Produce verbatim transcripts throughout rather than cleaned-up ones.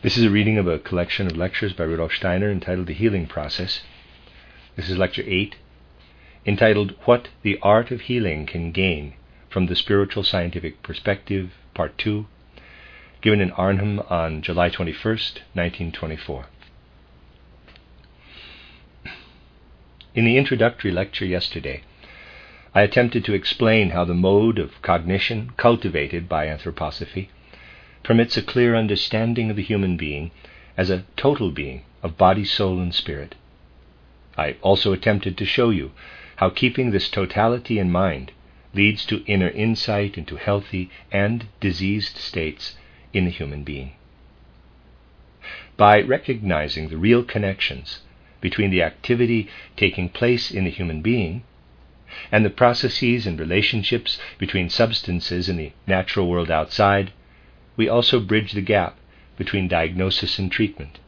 This is a reading of a collection of lectures by Rudolf Steiner entitled The Healing Process. This is lecture eight, entitled What the Art of Healing Can Gain from the Spiritual Scientific Perspective, Part two, given in Arnhem on July twenty-first, nineteen twenty-four. In the introductory lecture yesterday, I attempted to explain how the mode of cognition cultivated by anthroposophy permits a clear understanding of the human being as a total being of body, soul, and spirit. I also attempted to show you how keeping this totality in mind leads to inner insight into healthy and diseased states in the human being. By recognizing the real connections between the activity taking place in the human being and the processes and relationships between substances in the natural world outside, we also bridge the gap between diagnosis and treatment.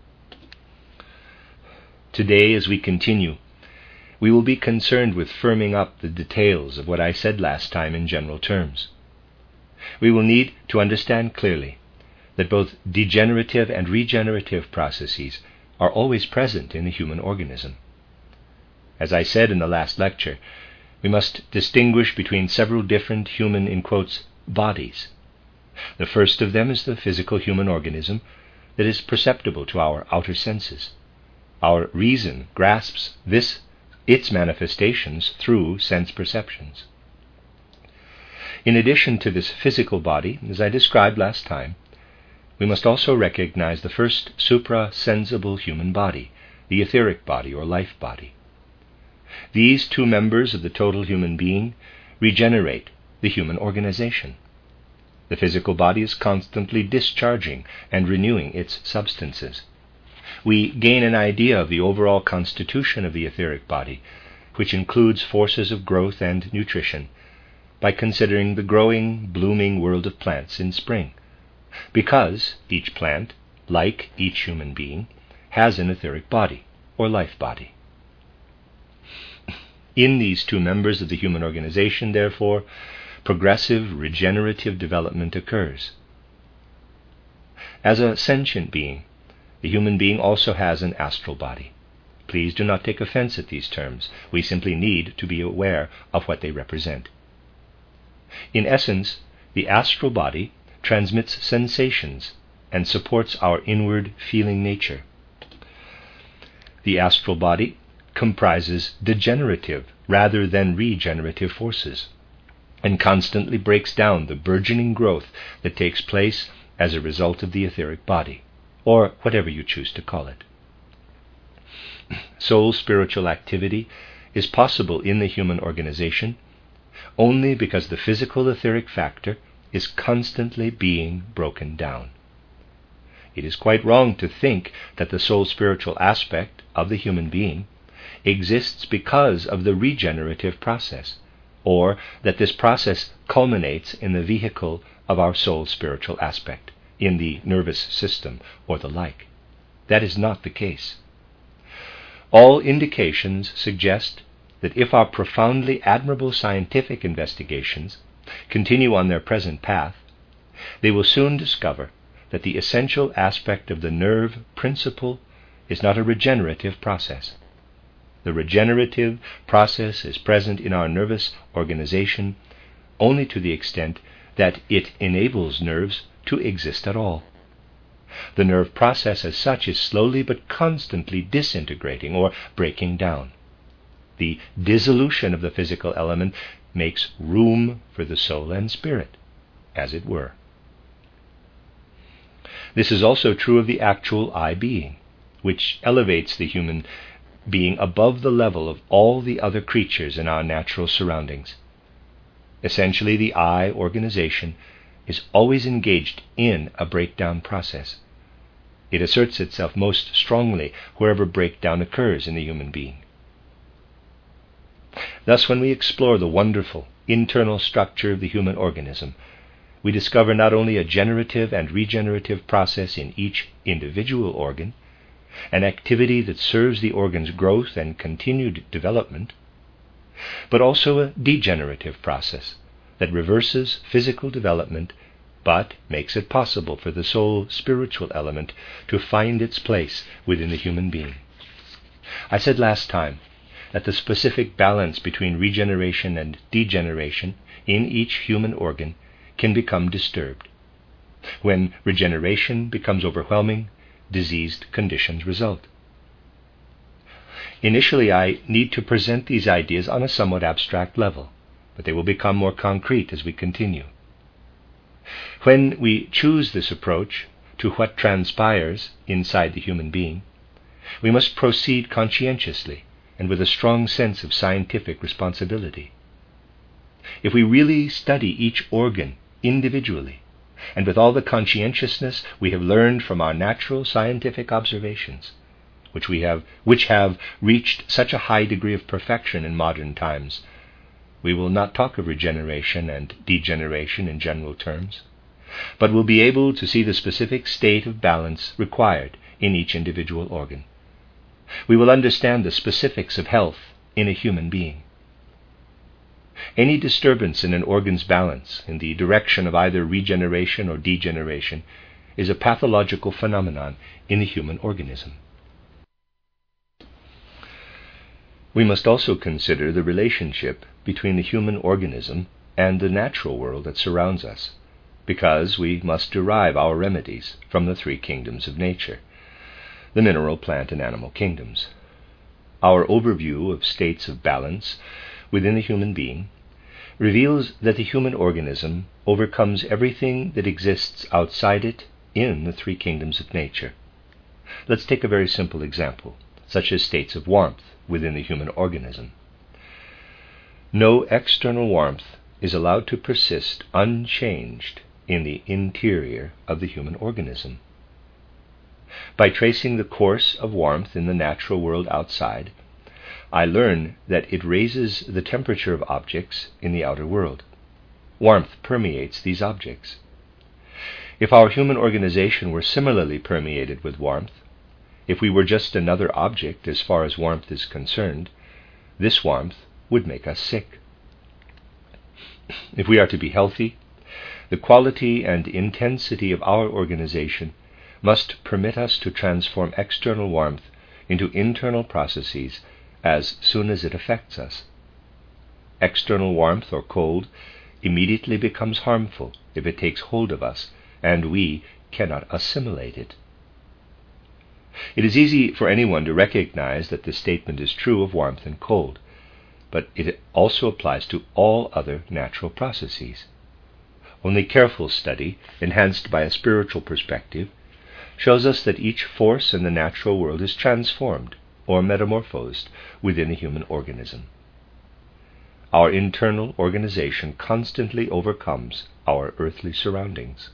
Today, as we continue, we will be concerned with firming up the details of what I said last time in general terms. We will need to understand clearly that both degenerative and regenerative processes are always present in the human organism. As I said in the last lecture, we must distinguish between several different human, in quotes, bodies. The first of them is the physical human organism that is perceptible to our outer senses. Our reason grasps this, its manifestations through sense perceptions. In addition to this physical body, as I described last time, we must also recognize the first supra-sensible human body, the etheric body or life body. These two members of the total human being regenerate the human organization. The physical body is constantly discharging and renewing its substances. We gain an idea of the overall constitution of the etheric body, which includes forces of growth and nutrition, by considering the growing, blooming world of plants in spring, because each plant, like each human being, has an etheric body, or life body. In these two members of the human organization, therefore, progressive regenerative development occurs. As a sentient being, the human being also has an astral body. Please do not take offense at these terms. We simply need to be aware of what they represent. In essence, the astral body transmits sensations and supports our inward feeling nature. The astral body comprises degenerative rather than regenerative forces, and constantly breaks down the burgeoning growth that takes place as a result of the etheric body, or whatever you choose to call it. Soul spiritual activity is possible in the human organization only because the physical etheric factor is constantly being broken down. It is quite wrong to think that the soul spiritual aspect of the human being exists because of the regenerative process, or that this process culminates in the vehicle of our soul spiritual aspect, in the nervous system or the like. That is not the case. All indications suggest that if our profoundly admirable scientific investigations continue on their present path, they will soon discover that the essential aspect of the nerve principle is not a regenerative process. The regenerative process is present in our nervous organization only to the extent that it enables nerves to exist at all. The nerve process as such is slowly but constantly disintegrating or breaking down. The dissolution of the physical element makes room for the soul and spirit, as it were. This is also true of the actual I being, which elevates the human being above the level of all the other creatures in our natural surroundings. Essentially, the I organization is always engaged in a breakdown process. It asserts itself most strongly wherever breakdown occurs in the human being. Thus, when we explore the wonderful internal structure of the human organism, we discover not only a generative and regenerative process in each individual organ, an activity that serves the organ's growth and continued development, but also a degenerative process that reverses physical development but makes it possible for the soul spiritual element to find its place within the human being. I said last time that the specific balance between regeneration and degeneration in each human organ can become disturbed. When regeneration becomes overwhelming, diseased conditions result. Initially, I need to present these ideas on a somewhat abstract level, but they will become more concrete as we continue. When we choose this approach to what transpires inside the human being, we must proceed conscientiously and with a strong sense of scientific responsibility. If we really study each organ individually, and with all the conscientiousness we have learned from our natural scientific observations, which we have, which have reached such a high degree of perfection in modern times, we will not talk of regeneration and degeneration in general terms, but will be able to see the specific state of balance required in each individual organ. We will understand the specifics of health in a human being. Any disturbance in an organ's balance in the direction of either regeneration or degeneration is a pathological phenomenon in the human organism. We must also consider the relationship between the human organism and the natural world that surrounds us, because we must derive our remedies from the three kingdoms of nature, the mineral, plant, and animal kingdoms. Our overview of states of balance within the human being reveals that the human organism overcomes everything that exists outside it in the three kingdoms of nature. Let's take a very simple example, such as states of warmth within the human organism. No external warmth is allowed to persist unchanged in the interior of the human organism. By tracing the course of warmth in the natural world outside, I learn that it raises the temperature of objects in the outer world. Warmth permeates these objects. If our human organization were similarly permeated with warmth, if we were just another object as far as warmth is concerned, this warmth would make us sick. If we are to be healthy, the quality and intensity of our organization must permit us to transform external warmth into internal processes as soon as it affects us. External warmth or cold immediately becomes harmful if it takes hold of us and we cannot assimilate it. It is easy for anyone to recognize that this statement is true of warmth and cold, but it also applies to all other natural processes. Only careful study, enhanced by a spiritual perspective, shows us that each force in the natural world is transformed or metamorphosed within the human organism. Our internal organization constantly overcomes our earthly surroundings.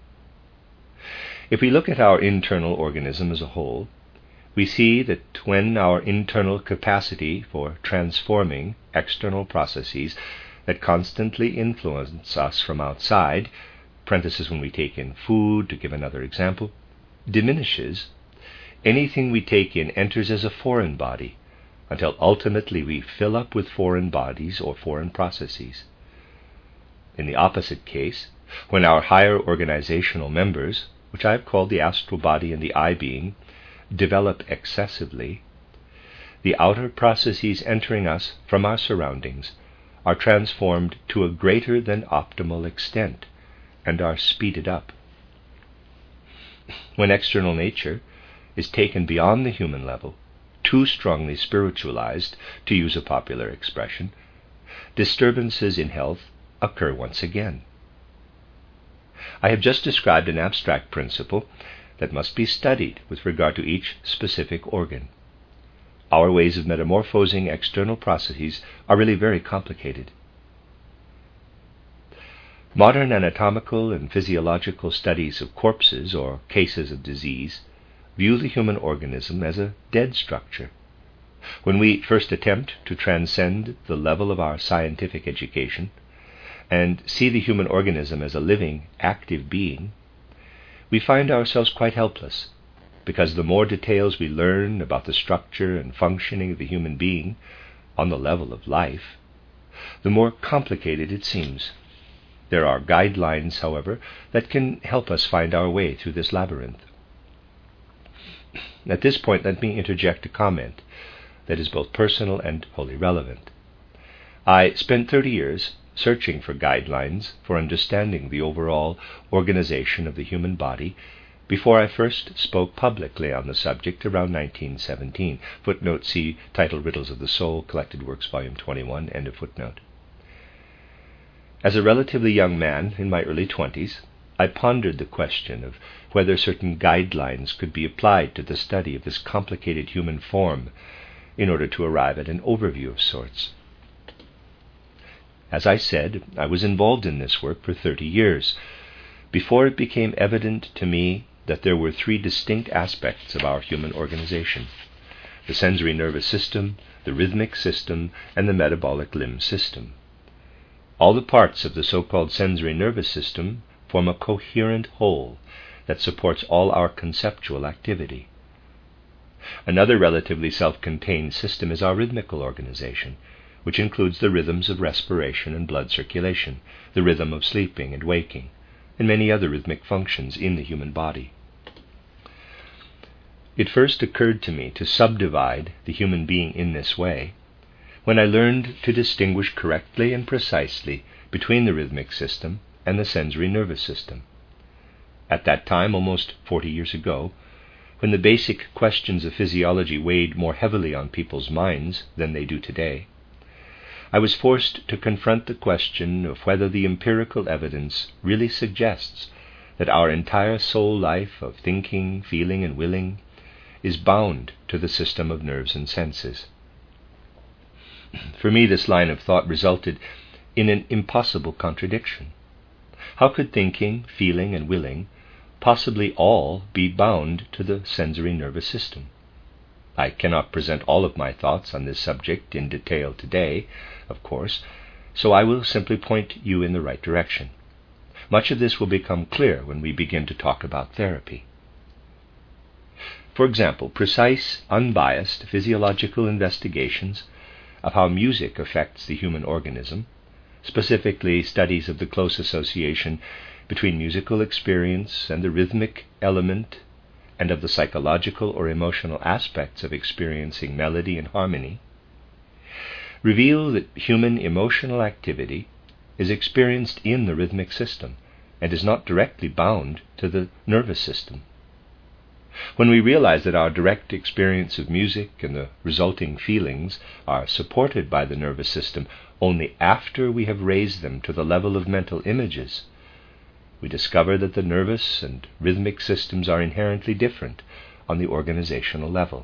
If we look at our internal organism as a whole, we see that when our internal capacity for transforming external processes that constantly influence us from outside, parenthesis when we take in food, to give another example, diminishes, anything we take in enters as a foreign body, until ultimately we fill up with foreign bodies or foreign processes. In the opposite case, when our higher organizational members, which I have called the astral body and the I being, develop excessively, the outer processes entering us from our surroundings are transformed to a greater than optimal extent and are speeded up. When external nature is taken beyond the human level, too strongly spiritualized, to use a popular expression, disturbances in health occur once again. I have just described an abstract principle that must be studied with regard to each specific organ. Our ways of metamorphosing external processes are really very complicated. Modern anatomical and physiological studies of corpses or cases of disease view the human organism as a dead structure. When we first attempt to transcend the level of our scientific education and see the human organism as a living, active being, we find ourselves quite helpless, because the more details we learn about the structure and functioning of the human being on the level of life, the more complicated it seems. There are guidelines, however, that can help us find our way through this labyrinth. At this point, let me interject a comment that is both personal and wholly relevant. I spent thirty years searching for guidelines for understanding the overall organization of the human body before I first spoke publicly on the subject around nineteen seventeen. Footnote, see title Riddles of the Soul, Collected Works, Volume twenty-one, end of footnote. As a relatively young man in my early twenties, I pondered the question of whether certain guidelines could be applied to the study of this complicated human form in order to arrive at an overview of sorts. As I said, I was involved in this work for thirty years, before it became evident to me that there were three distinct aspects of our human organization: the sensory nervous system, the rhythmic system, and the metabolic limb system. All the parts of the so-called sensory nervous system form a coherent whole that supports all our conceptual activity. Another relatively self-contained system is our rhythmical organization, which includes the rhythms of respiration and blood circulation, the rhythm of sleeping and waking, and many other rhythmic functions in the human body. It first occurred to me to subdivide the human being in this way when I learned to distinguish correctly and precisely between the rhythmic system and the sensory nervous system. At that time, almost forty years ago, when the basic questions of physiology weighed more heavily on people's minds than they do today, I was forced to confront the question of whether the empirical evidence really suggests that our entire soul life of thinking, feeling, and willing is bound to the system of nerves and senses. For me, this line of thought resulted in an impossible contradiction. How could thinking, feeling, and willing possibly all be bound to the sensory nervous system? I cannot present all of my thoughts on this subject in detail today, of course, so I will simply point you in the right direction. Much of this will become clear when we begin to talk about therapy. For example, precise, unbiased physiological investigations of how music affects the human organism, specifically studies of the close association between musical experience and the rhythmic element and of the psychological or emotional aspects of experiencing melody and harmony, reveal that human emotional activity is experienced in the rhythmic system and is not directly bound to the nervous system. When we realize that our direct experience of music and the resulting feelings are supported by the nervous system only after we have raised them to the level of mental images, we discover that the nervous and rhythmic systems are inherently different on the organizational level.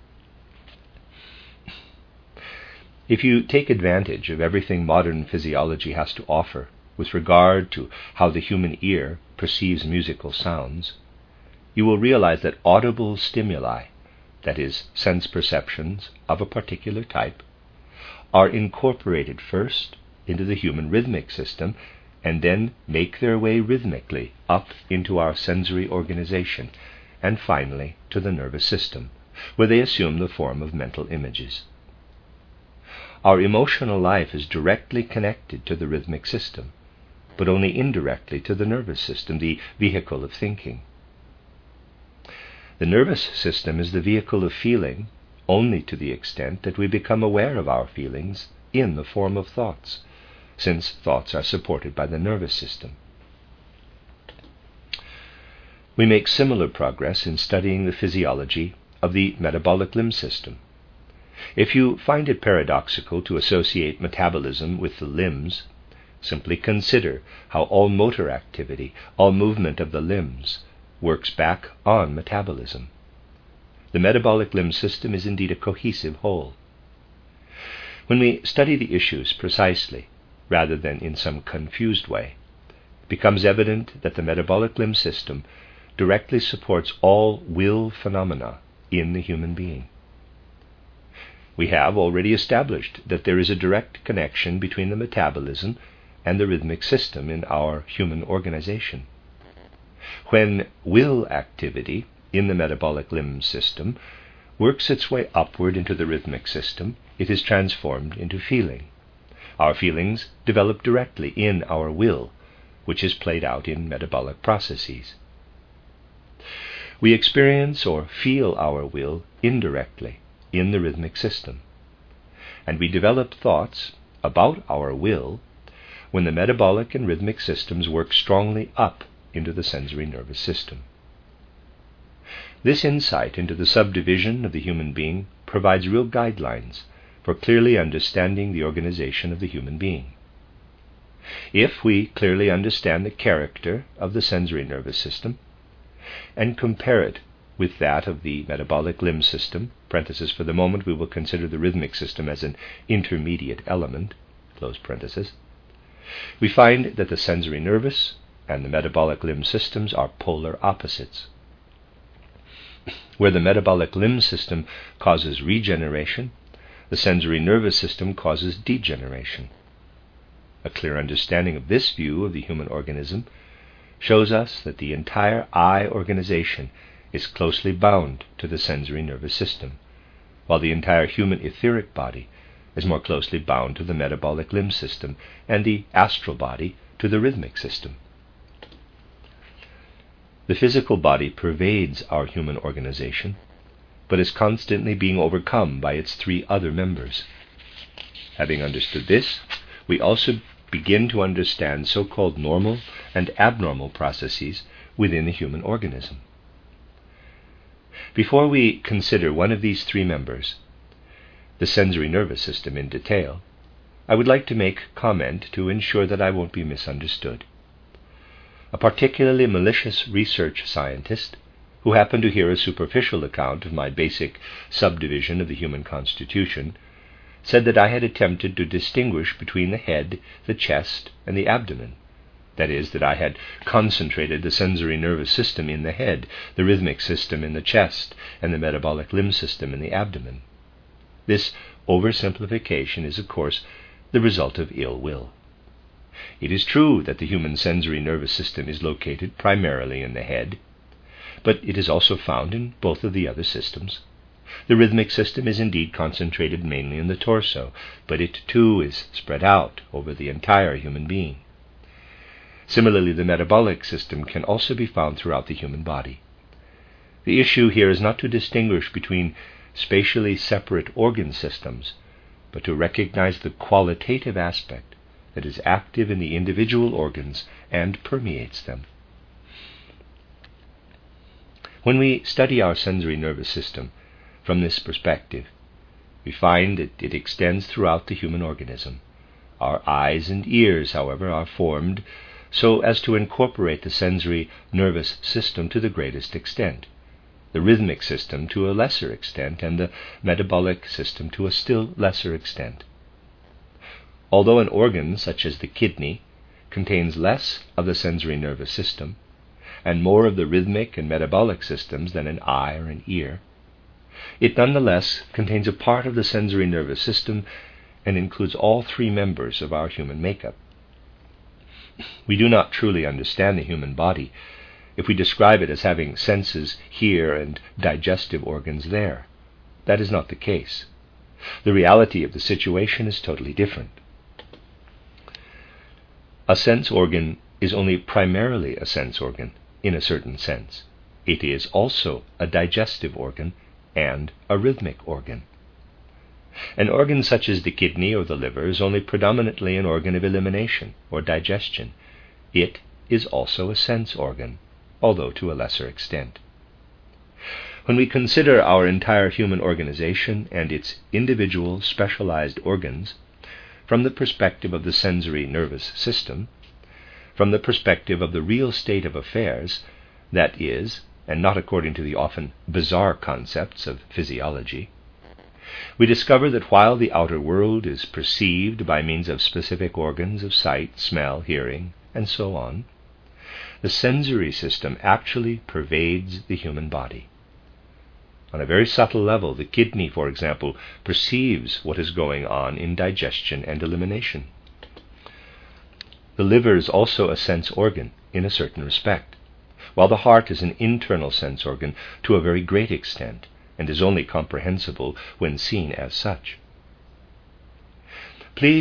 If you take advantage of everything modern physiology has to offer with regard to how the human ear perceives musical sounds, you will realize that audible stimuli, that is, sense perceptions of a particular type, are incorporated first into the human rhythmic system and then make their way rhythmically up into our sensory organization and finally to the nervous system, where they assume the form of mental images. Our emotional life is directly connected to the rhythmic system, but only indirectly to the nervous system, the vehicle of thinking. The nervous system is the vehicle of feeling only to the extent that we become aware of our feelings in the form of thoughts, since thoughts are supported by the nervous system. We make similar progress in studying the physiology of the metabolic limb system. If you find it paradoxical to associate metabolism with the limbs, simply consider how all motor activity, all movement of the limbs, works back on metabolism. The metabolic limb system is indeed a cohesive whole. When we study the issues precisely, rather than in some confused way, it becomes evident that the metabolic limb system directly supports all will phenomena in the human being. We have already established that there is a direct connection between the metabolism and the rhythmic system in our human organization. When will activity in the metabolic limb system works its way upward into the rhythmic system, it is transformed into feeling. Our feelings develop directly in our will, which is played out in metabolic processes. We experience or feel our will indirectly in the rhythmic system, and we develop thoughts about our will when the metabolic and rhythmic systems work strongly up into the sensory nervous system. This insight into the subdivision of the human being provides real guidelines for clearly understanding the organization of the human being. If we clearly understand the character of the sensory nervous system and compare it with that of the metabolic limb system, parenthesis, for the moment we will consider the rhythmic system as an intermediate element, close parenthesis, we find that the sensory nervous and the metabolic limb systems are polar opposites. Where the metabolic limb system causes regeneration, the sensory nervous system causes degeneration. A clear understanding of this view of the human organism shows us that the entire eye organization is closely bound to the sensory nervous system, while the entire human etheric body is more closely bound to the metabolic limb system and the astral body to the rhythmic system. The physical body pervades our human organization, but is constantly being overcome by its three other members. Having understood this, we also begin to understand so-called normal and abnormal processes within the human organism. Before we consider one of these three members, the sensory nervous system, in detail, I would like to make comment to ensure that I won't be misunderstood. A particularly malicious research scientist, who happened to hear a superficial account of my basic subdivision of the human constitution, said that I had attempted to distinguish between the head, the chest, and the abdomen. That is, that I had concentrated the sensory nervous system in the head, the rhythmic system in the chest, and the metabolic limb system in the abdomen. This oversimplification is, of course, the result of ill will. It is true that the human sensory nervous system is located primarily in the head, but it is also found in both of the other systems. The rhythmic system is indeed concentrated mainly in the torso, but it too is spread out over the entire human being. Similarly, the metabolic system can also be found throughout the human body. The issue here is not to distinguish between spatially separate organ systems, but to recognize the qualitative aspect that is active in the individual organs and permeates them. When we study our sensory nervous system from this perspective, we find that it extends throughout the human organism. Our eyes and ears, however, are formed so as to incorporate the sensory nervous system to the greatest extent, the rhythmic system to a lesser extent, and the metabolic system to a still lesser extent. Although an organ such as the kidney contains less of the sensory nervous system and more of the rhythmic and metabolic systems than an eye or an ear, it nonetheless contains a part of the sensory nervous system and includes all three members of our human makeup. We do not truly understand the human body if we describe it as having senses here and digestive organs there. That is not the case. The reality of the situation is totally different. A sense organ is only primarily a sense organ in a certain sense. It is also a digestive organ and a rhythmic organ. An organ such as the kidney or the liver is only predominantly an organ of elimination or digestion. It is also a sense organ, although to a lesser extent. When we consider our entire human organization and its individual specialized organs from the perspective of the sensory nervous system, from the perspective of the real state of affairs, that is, and not according to the often bizarre concepts of physiology, we discover that while the outer world is perceived by means of specific organs of sight, smell, hearing, and so on, the sensory system actually pervades the human body. On a very subtle level, the kidney, for example, perceives what is going on in digestion and elimination. The liver is also a sense organ in a certain respect, while the heart is an internal sense organ to a very great extent, and is only comprehensible when seen as such. Please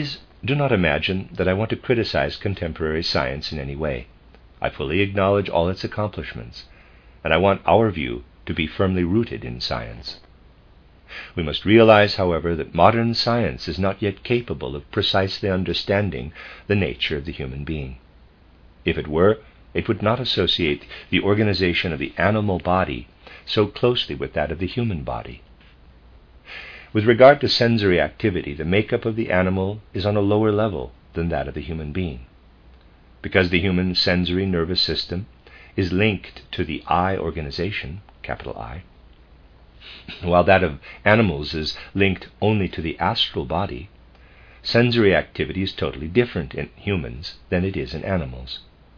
do not imagine that I want to criticize contemporary science in any way. I fully acknowledge all its accomplishments, and I want our view to be firmly rooted in science. We must realize, however, that modern science is not yet capable of precisely understanding the nature of the human being. If it were, it would not associate the organization of the animal body so closely with that of the human body. With regard to sensory activity, the makeup of the animal is on a lower level than that of the human being. Because the human sensory nervous system is linked to the eye organization, capital I, while that of animals is linked only to the astral body, sensory activity is totally different in humans than it is in animals.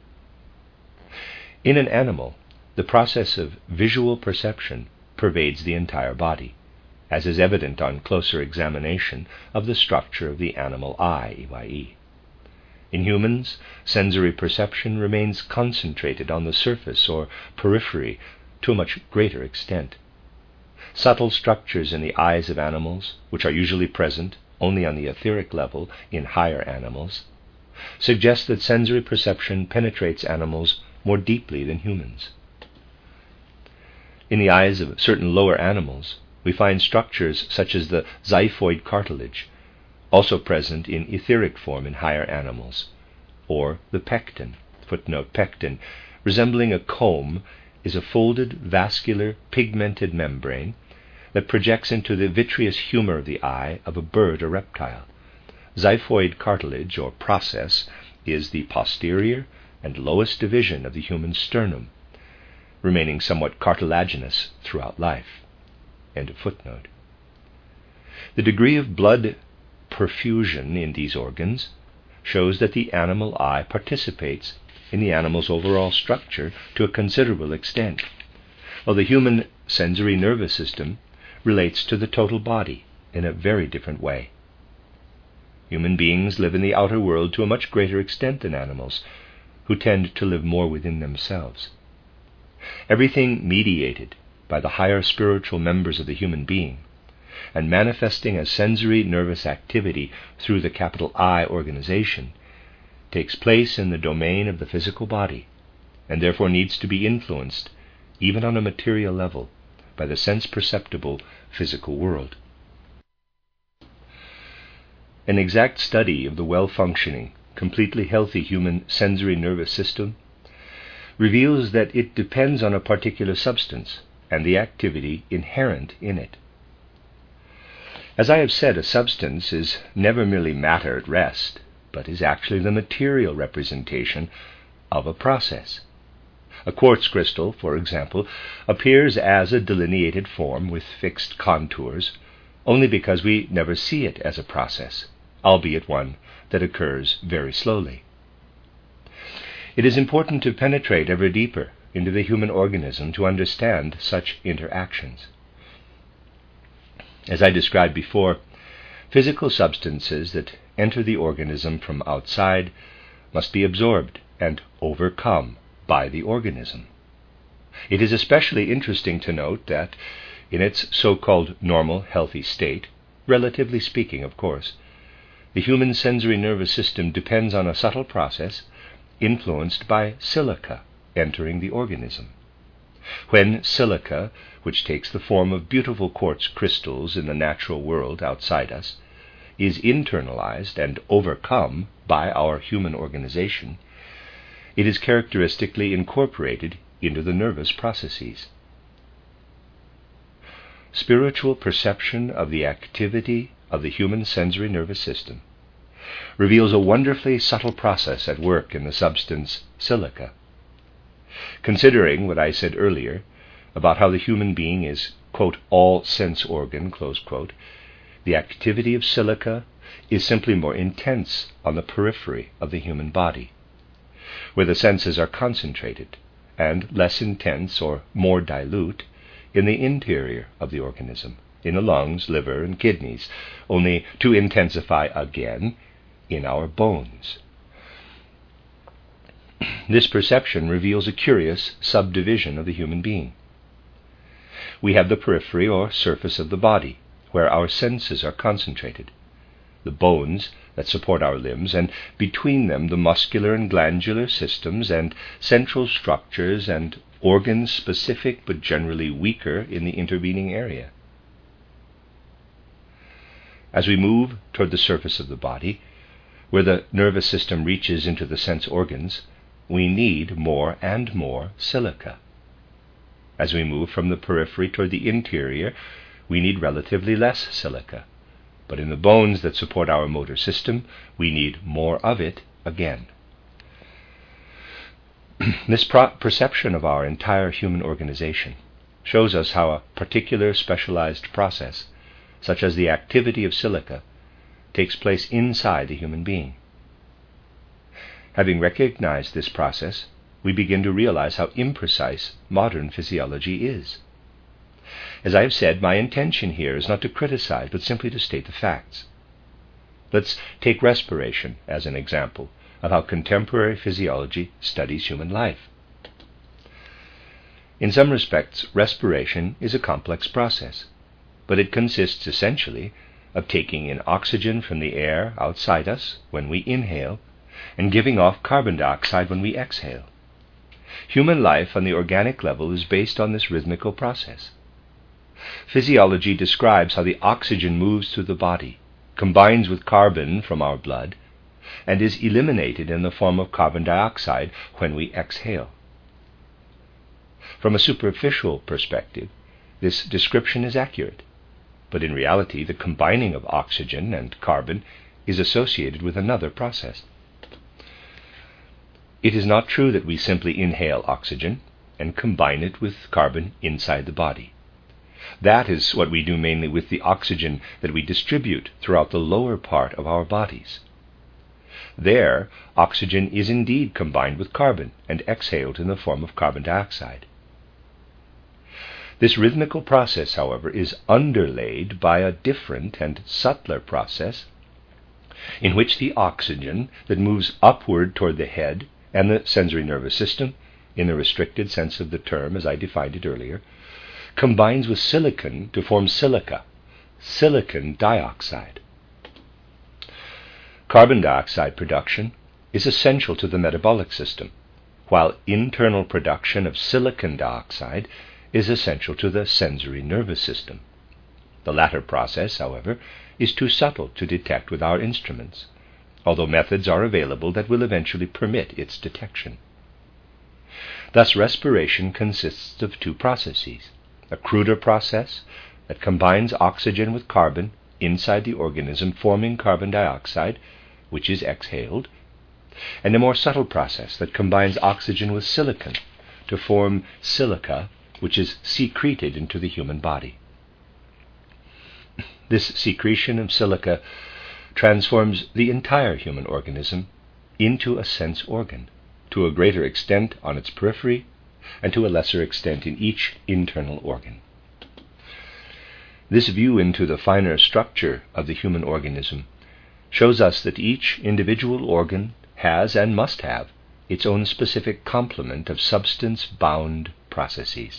In an animal, the process of visual perception pervades the entire body, as is evident on closer examination of the structure of the animal eye, E Y E. In humans, sensory perception remains concentrated on the surface or periphery to a much greater extent. Subtle structures in the eyes of animals, which are usually present only on the etheric level in higher animals, suggest that sensory perception penetrates animals more deeply than humans. In the eyes of certain lower animals, we find structures such as the xiphoid cartilage, also present in etheric form in higher animals, or the pecten, footnote pecten, resembling a comb, is a folded, vascular, pigmented membrane that projects into the vitreous humor of the eye of a bird or reptile. Xiphoid cartilage, or process, is the posterior and lowest division of the human sternum, remaining somewhat cartilaginous throughout life. End of footnote. The degree of blood perfusion in these organs shows that the animal eye participates in the animal's overall structure to a considerable extent, while the human sensory nervous system relates to the total body in a very different way. Human beings live in the outer world to a much greater extent than animals, who tend to live more within themselves. Everything mediated by the higher spiritual members of the human being, and manifesting as sensory nervous activity through the capital I organization, takes place in the domain of the physical body, and therefore needs to be influenced, even on a material level, by the sense-perceptible physical world. An exact study of the well-functioning, completely healthy human sensory nervous system reveals that it depends on a particular substance and the activity inherent in it. As I have said, a substance is never merely matter at rest, but is actually the material representation of a process. A quartz crystal, for example, appears as a delineated form with fixed contours only because we never see it as a process, albeit one that occurs very slowly. It is important to penetrate ever deeper into the human organism to understand such interactions. As I described before, physical substances that enter the organism from outside must be absorbed and overcome by the organism. It is especially interesting to note that in its so-called normal, healthy state, relatively speaking, of course, the human sensory nervous system depends on a subtle process influenced by silica entering the organism. When silica, which takes the form of beautiful quartz crystals in the natural world outside us, is internalized and overcome by our human organization, it is characteristically incorporated into the nervous processes. Spiritual perception of the activity of the human sensory nervous system reveals a wonderfully subtle process at work in the substance silica. Considering what I said earlier about how the human being is, quote, all sense organ, close quote, the activity of silica is simply more intense on the periphery of the human body, where the senses are concentrated, and less intense or more dilute in the interior of the organism, in the lungs, liver, and kidneys, only to intensify again in our bones. This perception reveals a curious subdivision of the human being. We have the periphery or surface of the body, where our senses are concentrated, the bones that support our limbs, and between them the muscular and glandular systems and central structures and organs specific but generally weaker in the intervening area. As we move toward the surface of the body, where the nervous system reaches into the sense organs, we need more and more silica. As we move from the periphery toward the interior, we need relatively less silica. But in the bones that support our motor system, we need more of it again. This pro- perception of our entire human organization shows us how a particular specialized process, such as the activity of silica, takes place inside the human being. Having recognized this process, we begin to realize how imprecise modern physiology is. As I have said, my intention here is not to criticize, but simply to state the facts. Let's take respiration as an example of how contemporary physiology studies human life. In some respects, respiration is a complex process, but it consists essentially of taking in oxygen from the air outside us when we inhale and giving off carbon dioxide when we exhale. Human life on the organic level is based on this rhythmical process. Physiology describes how the oxygen moves through the body, combines with carbon from our blood, and is eliminated in the form of carbon dioxide when we exhale. From a superficial perspective, this description is accurate, but in reality the combining of oxygen and carbon is associated with another process. It is not true that we simply inhale oxygen and combine it with carbon inside the body. That is what we do mainly with the oxygen that we distribute throughout the lower part of our bodies. There, oxygen is indeed combined with carbon and exhaled in the form of carbon dioxide. This rhythmical process, however, is underlaid by a different and subtler process in which the oxygen that moves upward toward the head and the sensory nervous system, in the restricted sense of the term as I defined it earlier, combines with silicon to form silica, silicon dioxide. Carbon dioxide production is essential to the metabolic system, while internal production of silicon dioxide is essential to the sensory nervous system. The latter process, however, is too subtle to detect with our instruments, although methods are available that will eventually permit its detection. Thus, respiration consists of two processes: a cruder process that combines oxygen with carbon inside the organism, forming carbon dioxide, which is exhaled, and a more subtle process that combines oxygen with silicon to form silica, which is secreted into the human body. This secretion of silica transforms the entire human organism into a sense organ, to a greater extent on its periphery and to a lesser extent in each internal organ. This view into the finer structure of the human organism shows us that each individual organ has and must have its own specific complement of substance-bound processes.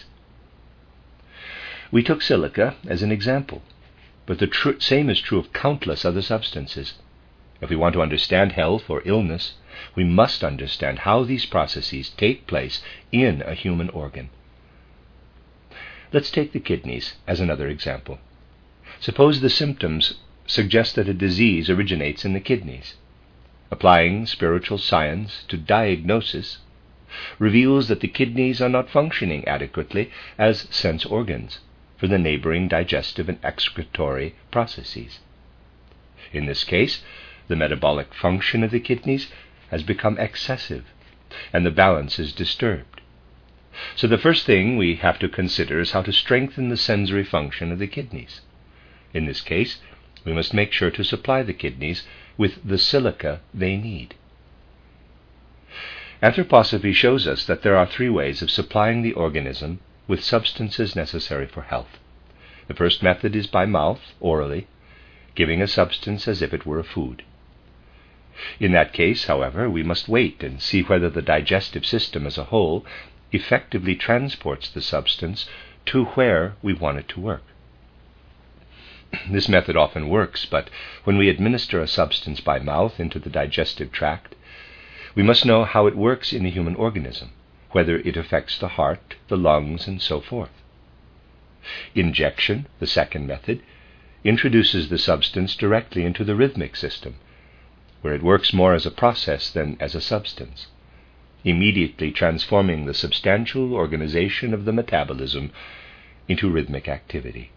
We took silica as an example, but the tr- same is true of countless other substances. If we want to understand health or illness, we must understand how these processes take place in a human organ. Let's take the kidneys as another example. Suppose the symptoms suggest that a disease originates in the kidneys. Applying spiritual science to diagnosis reveals that the kidneys are not functioning adequately as sense organs for the neighboring digestive and excretory processes. In this case, the metabolic function of the kidneys has become excessive, and the balance is disturbed. So the first thing we have to consider is how to strengthen the sensory function of the kidneys. In this case, we must make sure to supply the kidneys with the silica they need. Anthroposophy shows us that there are three ways of supplying the organism with substances necessary for health. The first method is by mouth, orally, giving a substance as if it were a food. In that case, however, we must wait and see whether the digestive system as a whole effectively transports the substance to where we want it to work. This method often works, but when we administer a substance by mouth into the digestive tract, we must know how it works in the human organism, whether it affects the heart, the lungs, and so forth. Injection, the second method, introduces the substance directly into the rhythmic system, where it works more as a process than as a substance, immediately transforming the substantial organization of the metabolism into rhythmic activity.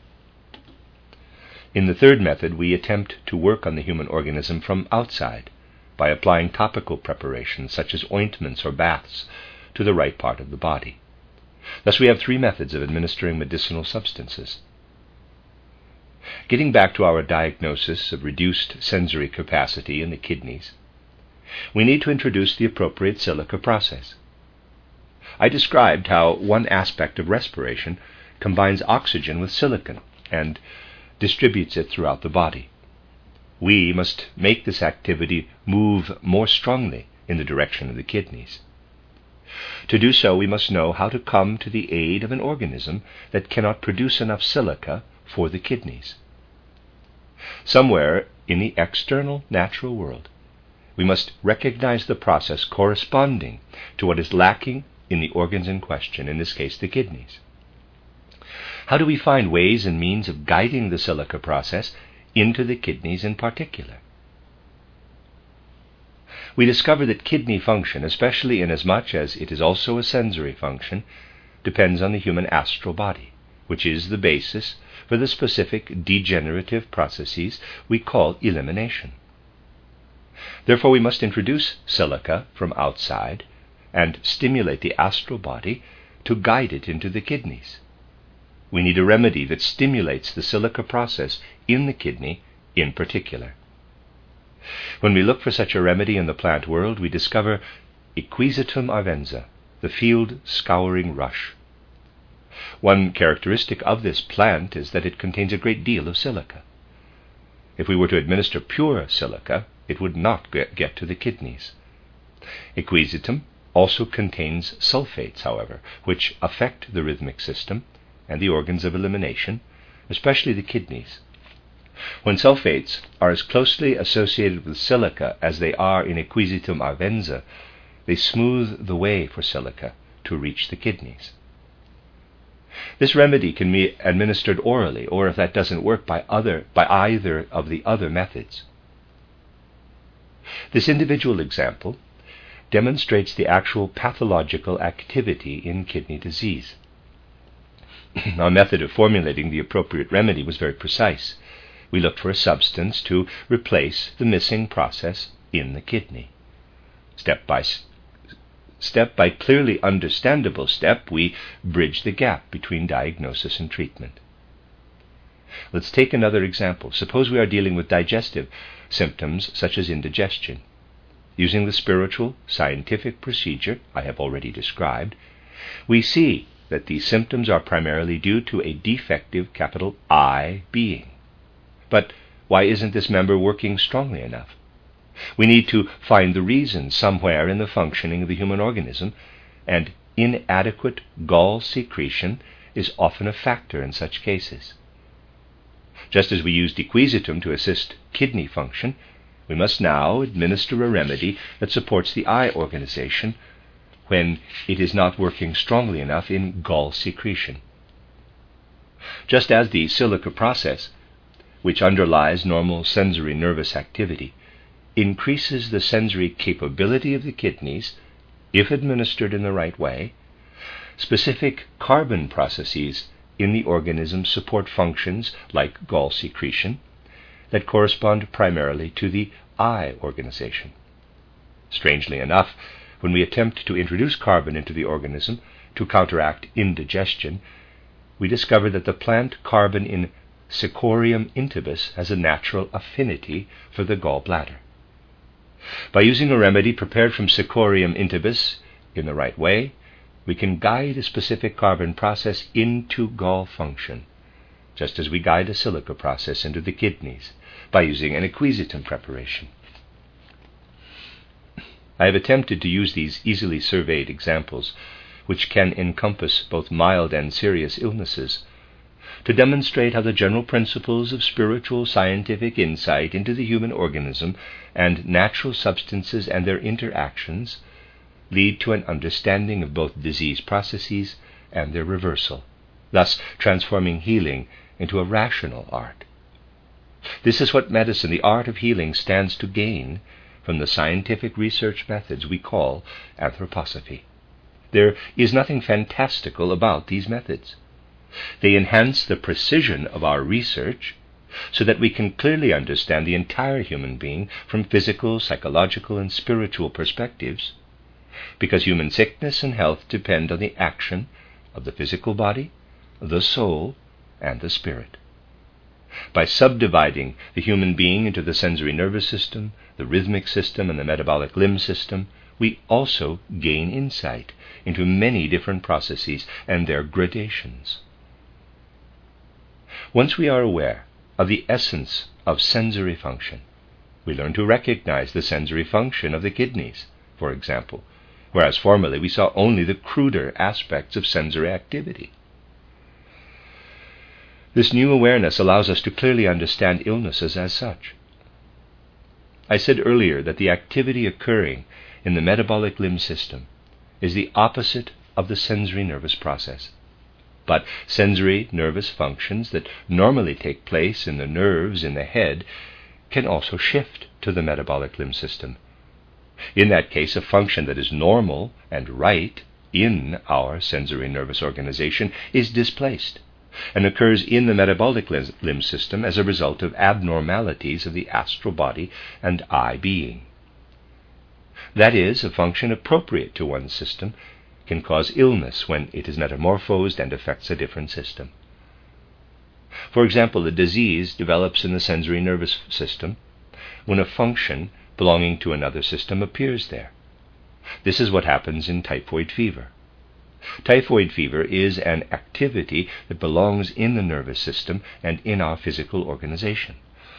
In the third method, we attempt to work on the human organism from outside by applying topical preparations such as ointments or baths to the right part of the body. Thus we have three methods of administering medicinal substances. Getting back to our diagnosis of reduced sensory capacity in the kidneys, we need to introduce the appropriate silica process. I described how one aspect of respiration combines oxygen with silicon and distributes it throughout the body. We must make this activity move more strongly in the direction of the kidneys. To do so, we must know how to come to the aid of an organism that cannot produce enough silica for the kidneys. Somewhere in the external natural world, we must recognize the process corresponding to what is lacking in the organs in question, in this case the kidneys. How do we find ways and means of guiding the silica process into the kidneys in particular? We discover that kidney function, especially inasmuch as it is also a sensory function, depends on the human astral body, which is the basis for the specific degenerative processes we call elimination. Therefore, we must introduce silica from outside and stimulate the astral body to guide it into the kidneys. We need a remedy that stimulates the silica process in the kidney in particular. When we look for such a remedy in the plant world, we discover Equisetum arvenza, the field scouring rush. One characteristic of this plant is that it contains a great deal of silica. If we were to administer pure silica, it would not get, get to the kidneys. Equisetum also contains sulfates, however, which affect the rhythmic system and the organs of elimination, especially the kidneys. When sulfates are as closely associated with silica as they are in Equisetum arvenza, they smooth the way for silica to reach the kidneys. This remedy can be administered orally, or if that doesn't work, by other by either of the other methods. This individual example demonstrates the actual pathological activity in kidney disease. Our method of formulating the appropriate remedy was very precise. We looked for a substance to replace the missing process in the kidney. Step by step, by clearly understandable step, we bridge the gap between diagnosis and treatment. Let's take another example. Suppose we are dealing with digestive symptoms such as indigestion. Using the spiritual, scientific procedure I have already described, we see that these symptoms are primarily due to a defective capital I being. But why isn't this member working strongly enough? We need to find the reason somewhere in the functioning of the human organism, and inadequate gall secretion is often a factor in such cases. Just as we used Equisetum to assist kidney function, we must now administer a remedy that supports the eye organization when it is not working strongly enough in gall secretion. Just as the silica process, which underlies normal sensory nervous activity, increases the sensory capability of the kidneys if administered in the right way, specific carbon processes in the organism support functions like gall secretion that correspond primarily to the eye organization. Strangely enough, when we attempt to introduce carbon into the organism to counteract indigestion, we discover that the plant carbon in Cichorium intybus has a natural affinity for the gallbladder. By using a remedy prepared from Cichorium intybus in the right way, we can guide a specific carbon process into gall function, just as we guide a silica process into the kidneys by using an Equisetum preparation. I have attempted to use these easily surveyed examples, which can encompass both mild and serious illnesses, to demonstrate how the general principles of spiritual scientific insight into the human organism and natural substances and their interactions lead to an understanding of both disease processes and their reversal, thus transforming healing into a rational art. This is what medicine, the art of healing, stands to gain from the scientific research methods we call anthroposophy. There is nothing fantastical about these methods. They enhance the precision of our research so that we can clearly understand the entire human being from physical, psychological, and spiritual perspectives, because human sickness and health depend on the action of the physical body, the soul, and the spirit. By subdividing the human being into the sensory nervous system, the rhythmic system, and the metabolic limb system, we also gain insight into many different processes and their gradations. Once we are aware of the essence of sensory function, we learn to recognize the sensory function of the kidneys, for example, whereas formerly we saw only the cruder aspects of sensory activity. This new awareness allows us to clearly understand illnesses as such. I said earlier that the activity occurring in the metabolic limb system is the opposite of the sensory nervous process. But sensory nervous functions that normally take place in the nerves in the head can also shift to the metabolic limb system. In that case, a function that is normal and right in our sensory nervous organization is displaced and occurs in the metabolic limb system as a result of abnormalities of the astral body and I being. That is, a function appropriate to one system can cause illness when it is metamorphosed and affects a different system. For example, a disease develops in the sensory nervous system when a function belonging to another system appears there. This is what happens in typhoid fever. Typhoid fever is an activity that belongs in the nervous system and in our physical organization.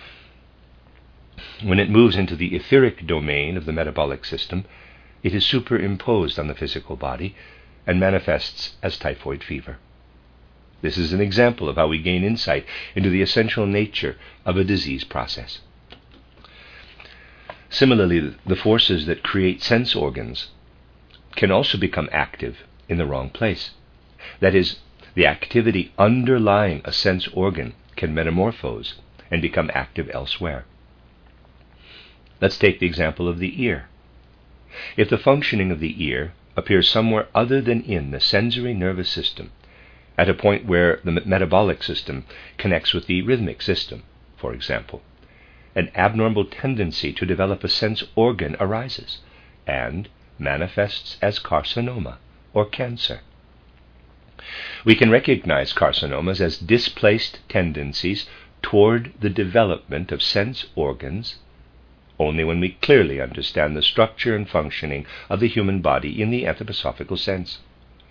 When it moves into the etheric domain of the metabolic system, it is superimposed on the physical body and manifests as typhoid fever. This is an example of how we gain insight into the essential nature of a disease process. Similarly, the forces that create sense organs can also become active in the wrong place. That is, the activity underlying a sense organ can metamorphose and become active elsewhere. Let's take the example of the ear. If the functioning of the ear appears somewhere other than in the sensory nervous system, at a point where the metabolic system connects with the rhythmic system, for example, an abnormal tendency to develop a sense organ arises and manifests as carcinoma or cancer. We can recognize carcinomas as displaced tendencies toward the development of sense organs only when we clearly understand the structure and functioning of the human body in the anthroposophical sense.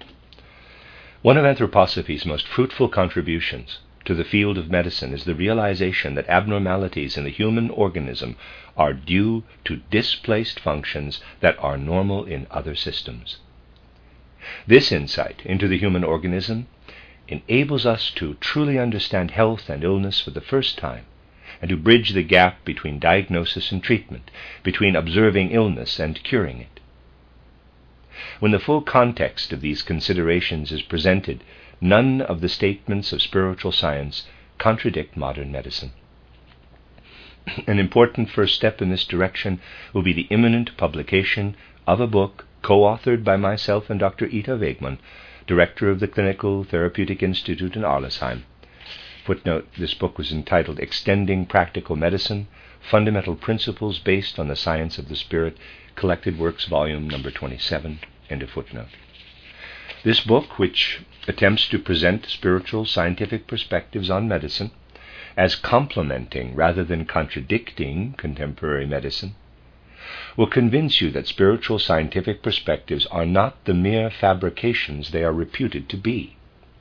One of anthroposophy's most fruitful contributions to the field of medicine is the realization that abnormalities in the human organism are due to displaced functions that are normal in other systems. This insight into the human organism enables us to truly understand health and illness for the first time, and to bridge the gap between diagnosis and treatment, between observing illness and curing it. When the full context of these considerations is presented, none of the statements of spiritual science contradict modern medicine. An important first step in this direction will be the imminent publication of a book co-authored by myself and Doctor Ita Wegman, director of the Clinical Therapeutic Institute in Arlesheim. Footnote, this book was entitled Extending Practical Medicine, Fundamental Principles Based on the Science of the Spirit, Collected Works, Volume number twenty-seven, end of footnote. This book, which attempts to present spiritual scientific perspectives on medicine as complementing rather than contradicting contemporary medicine, will convince you that spiritual scientific perspectives are not the mere fabrications they are reputed to be.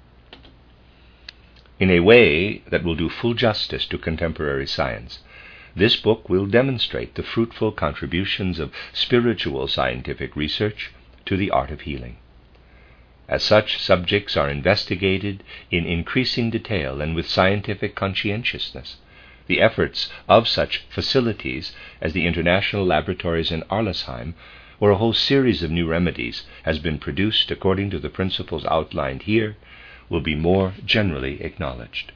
In a way that will do full justice to contemporary science, this book will demonstrate the fruitful contributions of spiritual scientific research to the art of healing. As such, subjects are investigated in increasing detail and with scientific conscientiousness. The efforts of such facilities as the international laboratories in Arlesheim, where a whole series of new remedies has been produced according to the principles outlined here, will be more generally acknowledged.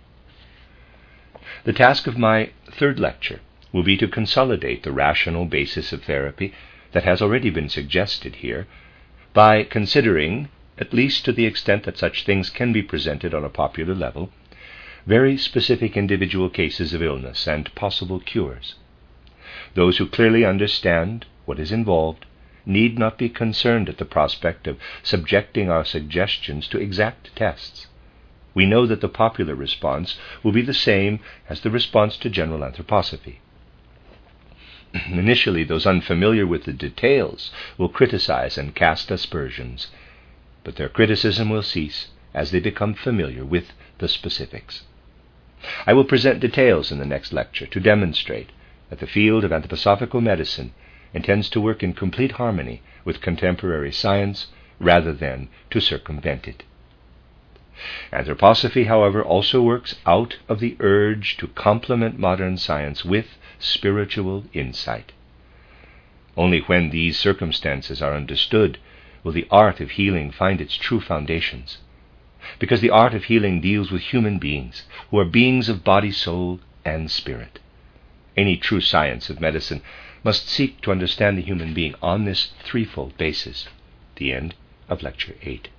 The task of my third lecture will be to consolidate the rational basis of therapy that has already been suggested here by considering, at least to the extent that such things can be presented on a popular level, very specific individual cases of illness and possible cures. Those who clearly understand what is involved need not be concerned at the prospect of subjecting our suggestions to exact tests. We know that the popular response will be the same as the response to general anthroposophy. Initially, those unfamiliar with the details will criticize and cast aspersions, but their criticism will cease as they become familiar with the specifics. I will present details in the next lecture to demonstrate that the field of anthroposophical medicine intends to work in complete harmony with contemporary science rather than to circumvent it. Anthroposophy, however, also works out of the urge to complement modern science with spiritual insight. Only when these circumstances are understood will the art of healing find its true foundations, because the art of healing deals with human beings who are beings of body, soul, and spirit. Any true science of medicine must seek to understand the human being on this threefold basis. The end of Lecture eight.